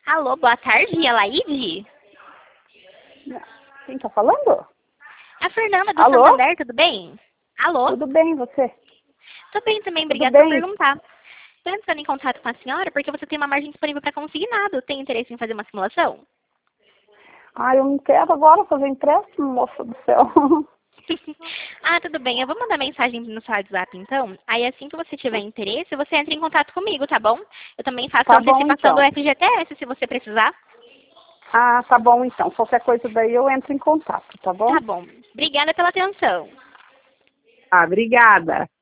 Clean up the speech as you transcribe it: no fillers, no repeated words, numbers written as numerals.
Alô, boa tarde, é a Laide? Quem tá falando? A Fernanda do Alô? Santander, tudo bem? Alô? Tudo bem, você? Tô bem também, Tudo obrigada por bem? perguntar. Estou entrando em contato com a senhora porque você tem uma margem disponível para consignado. Tem interesse em fazer uma simulação? Eu não quero agora fazer empréstimo, moça do céu. Ah, tudo bem. Eu vou mandar mensagem no seu WhatsApp, então. Aí, assim que você tiver interesse, você entra em contato comigo, tá bom? Eu também faço a Tá bom, antecipação do então. FGTS, se você precisar. Tá bom, então. Qualquer coisa daí eu entro em contato, tá bom? Tá bom. Obrigada pela atenção. Obrigada.